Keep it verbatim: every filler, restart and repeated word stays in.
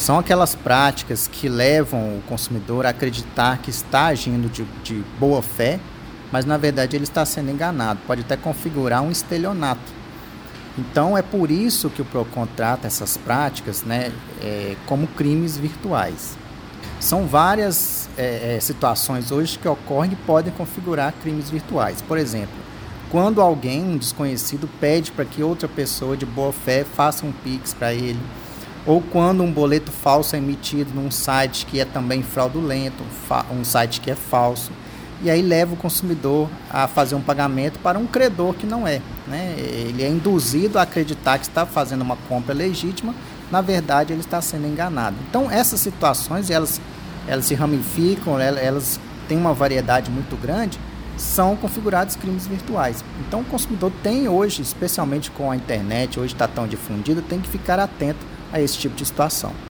São aquelas práticas que levam o consumidor a acreditar que está agindo de, de boa fé, mas na verdade ele está sendo enganado, pode até configurar um estelionato. Então é por isso que o Procon trata essas práticas, né, é, como crimes virtuais. São várias é, é, situações hoje que ocorrem e podem configurar crimes virtuais. Por exemplo, quando alguém, um desconhecido, pede para que outra pessoa de boa fé faça um Pix para ele, ou quando um boleto falso é emitido num site que é também fraudulento, um site que é falso, e aí leva o consumidor a fazer um pagamento para um credor que não é, né? Ele é induzido a acreditar que está fazendo uma compra legítima, na verdade ele está sendo enganado. Então essas situações, elas, elas se ramificam, elas têm uma variedade muito grande, são configurados crimes virtuais. Então o consumidor tem hoje, especialmente com a internet, hoje está tão difundido, tem que ficar atento a esse tipo de situação.